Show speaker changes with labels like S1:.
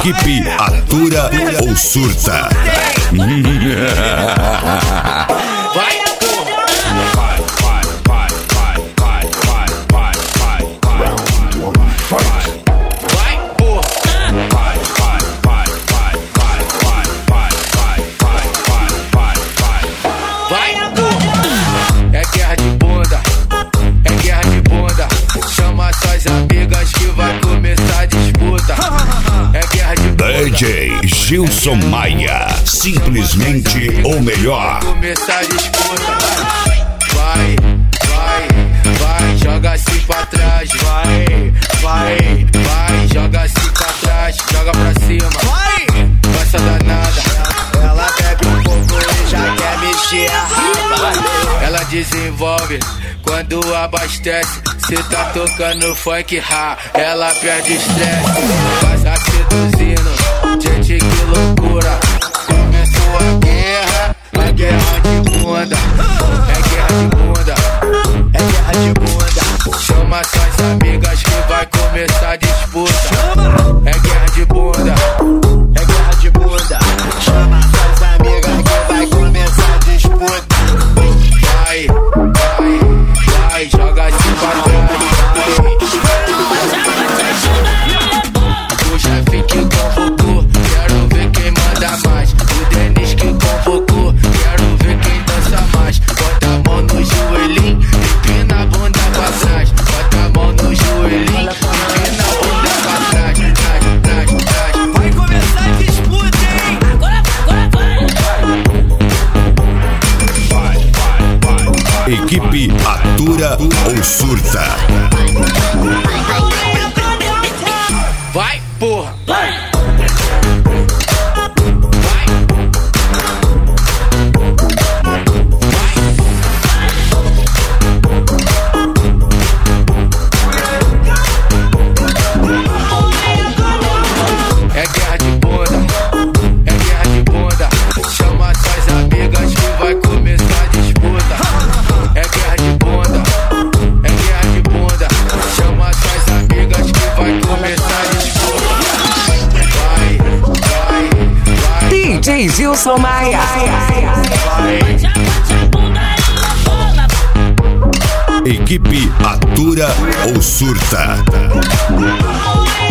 S1: Equipe Atura ou Surta. DJ Gilson Maia, simplesmente o melhor.
S2: Começar a disputa. Vai, joga assim pra trás. Vai, joga assim pra trás. Joga pra cima. Passa danada. Ela bebe um pouco e já quer mexer a raba. Ela desenvolve quando abastece. Cê tá tocando funk ra, ela perde estresse. Passa seduzindo, gente que loucura. Começou a guerra de bunda. É guerra de bunda, é guerra de bunda. Chama suas amigas que vai começar a disputa. É guerra de bunda, é guerra de bunda. Chama suas amigas que vai começar a disputa. Vai, joga assim pra trás. O chefe que convocou, quero ver quem manda mais. O Denis que convocou, quero ver quem dança mais. Bota a mão no joelhinho, empina a bunda pra trás. Bota a mão no joelhinho, empina a bunda pra trás. Vai começar a disputa, hein? Agora vai.
S1: Equipe Atura ou Surta.
S2: Vai, porra! É guerra de bunda, é guerra de bunda. Chama suas amigas que vai começar a disputa. É guerra de bunda, é guerra de bunda. Chama suas amigas que vai começar a disputa. Vai.
S3: DJ Gilson Maia.
S1: Equipe Atura ou Surta.